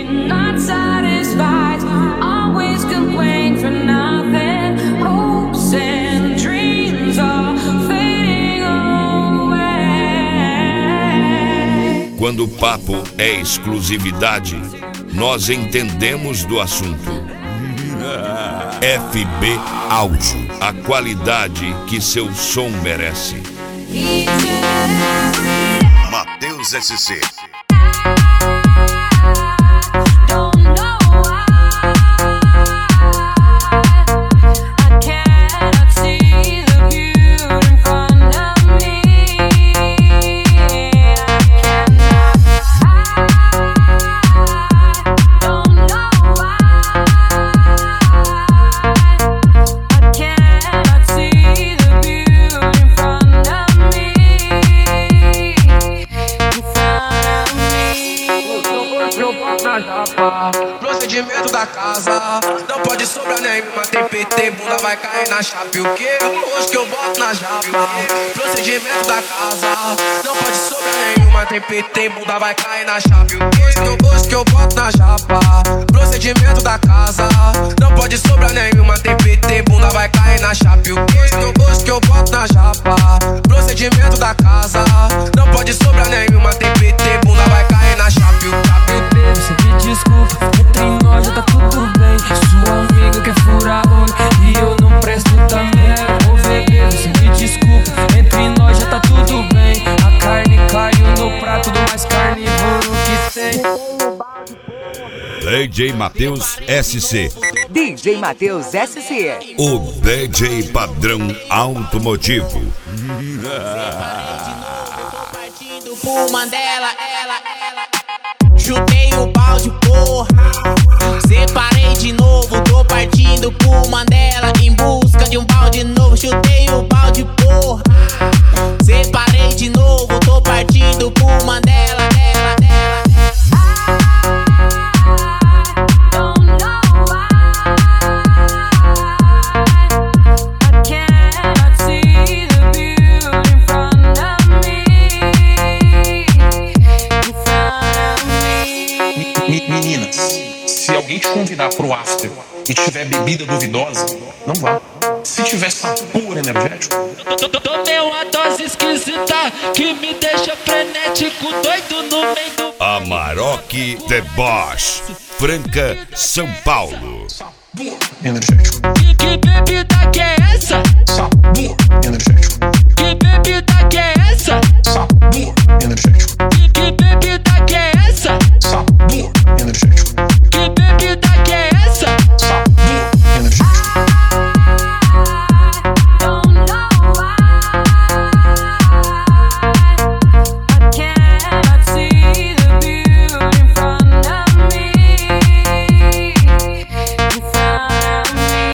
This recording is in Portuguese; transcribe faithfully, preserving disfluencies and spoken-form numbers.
not satisfied, always complain for nothing. Hopes and dreams are fading away. Quando o papo é exclusividade, nós entendemos do assunto. F B Áudio, a qualidade que seu som merece. Matheus S C. Procedimento da casa, não pode sobrar nenhuma. Tem P T, bunda vai cair na chave. O que? Hoje que eu boto na japa. Procedimento da casa, não pode sobrar nenhuma. Tem P T, bunda vai cair na chave. O que? Hoje que eu boto na japa. Procedimento da casa, não pode sobrar nenhuma. Tem P T, bunda vai cair na chave. O que? Hoje que eu boto na japa. Procedimento da casa, não pode sobrar nenhuma. Tem P T, bunda vai cair na chave. Você me desculpa, entre nós já tá tudo bem. Sua amiga quer furar olho e eu não presto também. Ô bebê, você me desculpa, entre nós já tá tudo bem. A carne caiu no prato do mais carnívoro que tem. D J Matheus S C. D J Matheus S C. O D J padrão automotivo. Partindo por Mandela, ela, ela. Chutei o balde, porra. Separei de novo, tô partindo por Mandela em busca de um balde novo. Chutei o balde, porra. Separei de novo, tô partindo por Mandela, ela, ela. Meninas, se alguém te convidar pro after e tiver bebida duvidosa, não vá. Se tiver sapor energético, Tomei uma dose esquisita que me deixa frenético, doido no meio do... Amarok The Boss, Franca, São Paulo. energético. Que bebida que é